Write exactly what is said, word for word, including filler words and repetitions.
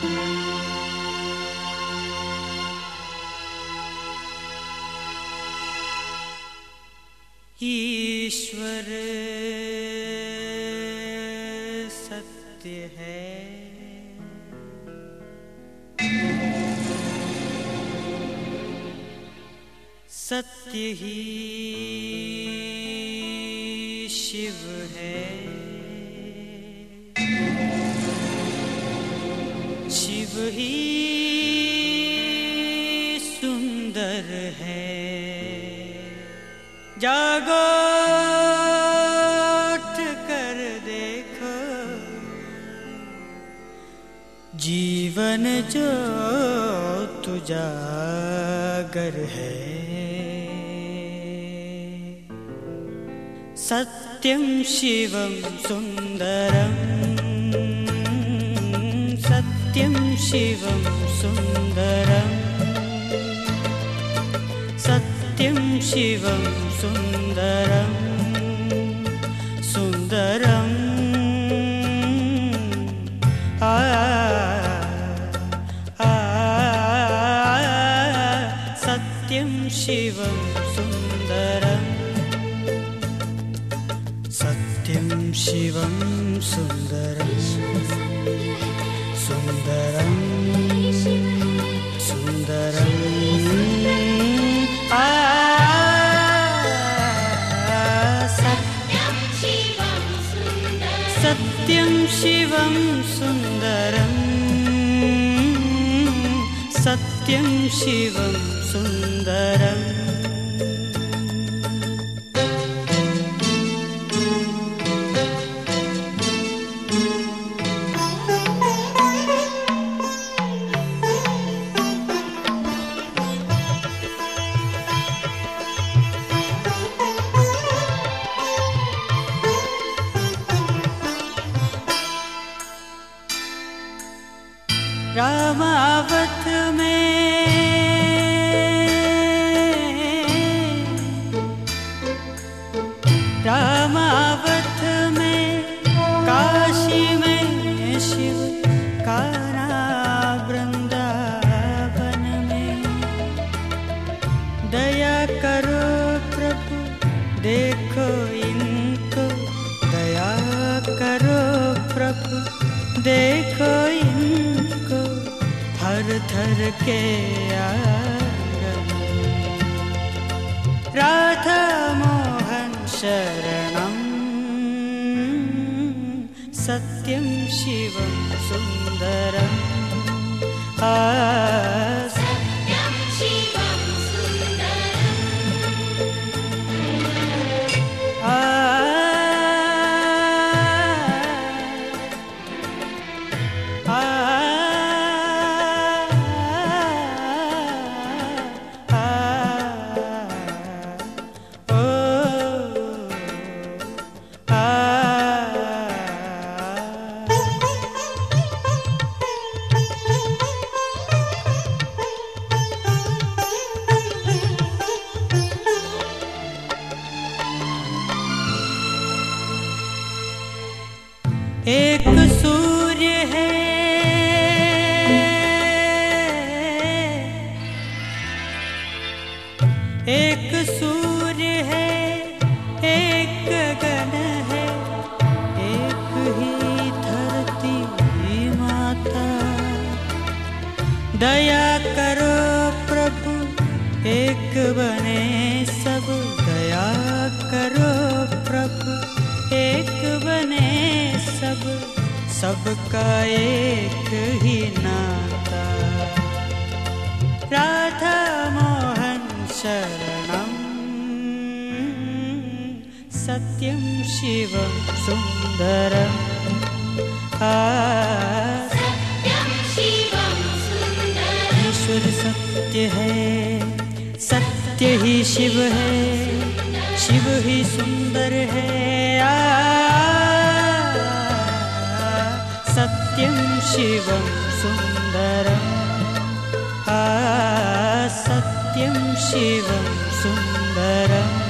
ईश्वर सत्य है, सत्य ही शिव है, शिव ही सुंदर है। जागो उठ कर देखो, जीवन जो तुजागर है। सत्यं शिवं सुंदरं, सत्यं शिवं सुंदरं, सत्यं शिवं सुंदरं, सुंदरं आ, आ, सत्यं शिवं सुंदरं, सत्यं शिवं सुंदरं, सुंदरं सुंदरं आ, सत्यं शिवं सुंदरं, सत्यं शिवं सुंदरं। रामावत में रामावत में काशी में शिव कान्हा वृंदावन में। दया करो प्रभु देखो इनको, दया करो प्रभु देखो इनको, हर थर के आंगन। राधा मोहन शरणं, सत्यं शिवं सुंदरं, आ, सत्यं शिवं सुंदरं, आ, एक सूर्य है, एक सूर्य है, एक गगन है, एक ही धरती माता। दया करो प्रभु एक बने सब, दया करो प्रभु एक बने सब, सबका एक ही नाता। राधा मोहन शरणं, सत्यं शिवं सुंदरं, आ, सत्यं शिवं सुंदरं। ईश्वर सत्य है, सत्य ही शिव है, शिव ही सुंदर है, आ, सत्यं शिवं सुंदरं, आ, सत्यं शिवं सुंदरं।